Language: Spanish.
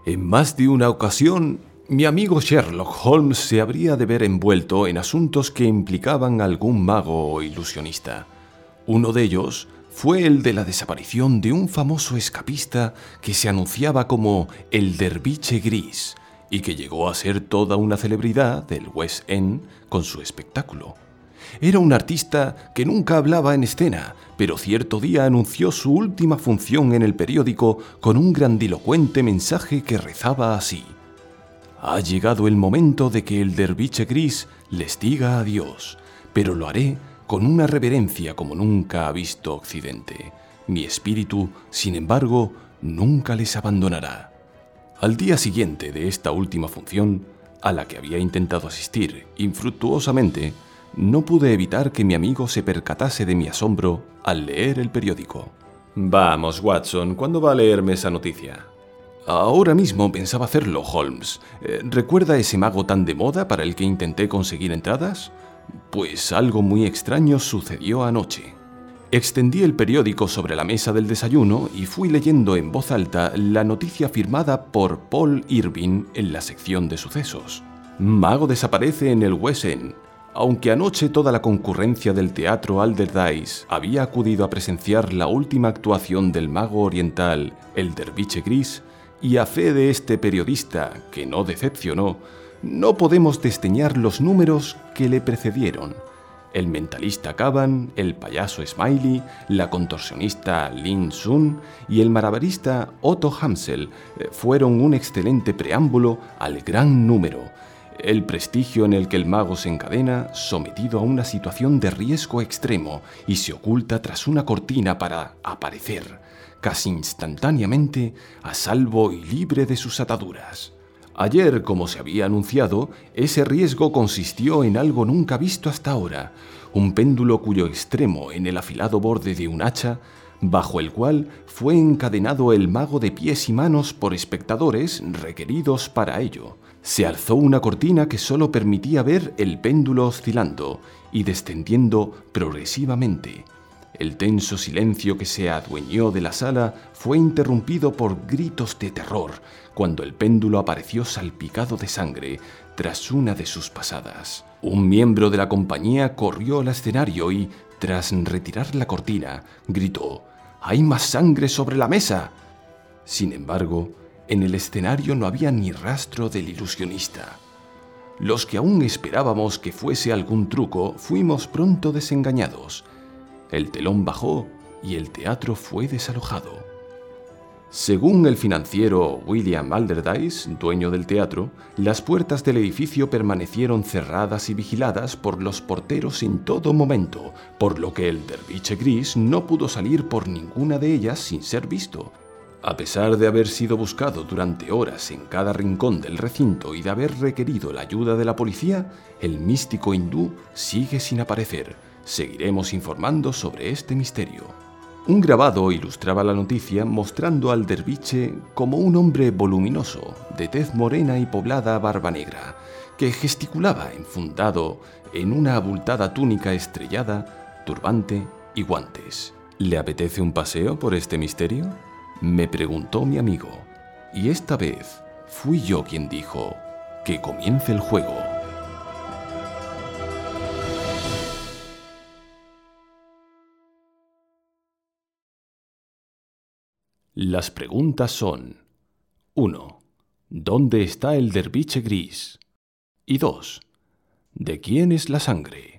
En más de una ocasión, mi amigo Sherlock Holmes se habría de ver envuelto en asuntos que implicaban a algún mago o ilusionista. Uno de ellos fue el de la desaparición de un famoso escapista que se anunciaba como el Derviche Gris y que llegó a ser toda una celebridad del West End con su espectáculo. Era un artista que nunca hablaba en escena, pero cierto día anunció su última función en el periódico con un grandilocuente mensaje que rezaba así: «Ha llegado el momento de que el Derviche Gris les diga adiós, pero lo haré con una reverencia como nunca ha visto Occidente. Mi espíritu, sin embargo, nunca les abandonará». Al día siguiente de esta última función, a la que había intentado asistir infructuosamente, no pude evitar que mi amigo se percatase de mi asombro al leer el periódico. «Vamos, Watson, ¿cuándo va a leerme esa noticia?» «Ahora mismo pensaba hacerlo, Holmes. ¿Recuerda ese mago tan de moda para el que intenté conseguir entradas? Pues algo muy extraño sucedió anoche». Extendí el periódico sobre la mesa del desayuno y fui leyendo en voz alta la noticia firmada por Paul Irving en la sección de sucesos. «Mago desaparece en el West End». Aunque anoche toda la concurrencia del Teatro Alderdice había acudido a presenciar la última actuación del mago oriental, el Derviche Gris, y a fe de este periodista, que no decepcionó, no podemos desdeñar los números que le precedieron. El mentalista Cavan, el payaso Smiley, la contorsionista Lin Sun y el malabarista Otto Hamsel fueron un excelente preámbulo al gran número. El prestigio en el que el mago se encadena, sometido a una situación de riesgo extremo, y se oculta tras una cortina para aparecer, casi instantáneamente, a salvo y libre de sus ataduras. Ayer, como se había anunciado, ese riesgo consistió en algo nunca visto hasta ahora: un péndulo cuyo extremo en el afilado borde de un hacha, bajo el cual fue encadenado el mago de pies y manos por espectadores requeridos para ello. Se alzó una cortina que solo permitía ver el péndulo oscilando y descendiendo progresivamente. El tenso silencio que se adueñó de la sala fue interrumpido por gritos de terror cuando el péndulo apareció salpicado de sangre tras una de sus pasadas. Un miembro de la compañía corrió al escenario y, tras retirar la cortina, gritó: «¡Hay más sangre sobre la mesa!». Sin embargo, en el escenario no había ni rastro del ilusionista. Los que aún esperábamos que fuese algún truco fuimos pronto desengañados. El telón bajó y el teatro fue desalojado. Según el financiero William Alderdice, dueño del teatro, las puertas del edificio permanecieron cerradas y vigiladas por los porteros en todo momento, por lo que el Derviche Gris no pudo salir por ninguna de ellas sin ser visto. A pesar de haber sido buscado durante horas en cada rincón del recinto y de haber requerido la ayuda de la policía, el místico hindú sigue sin aparecer. Seguiremos informando sobre este misterio. Un grabado ilustraba la noticia mostrando al derviche como un hombre voluminoso, de tez morena y poblada barba negra, que gesticulaba enfundado en una abultada túnica estrellada, turbante y guantes. ¿Le apetece un paseo por este misterio?, me preguntó mi amigo, y esta vez fui yo quien dijo: «Que comience el juego». Las preguntas son: 1. ¿Dónde está el Derviche Gris? Y 2. ¿De quién es la sangre?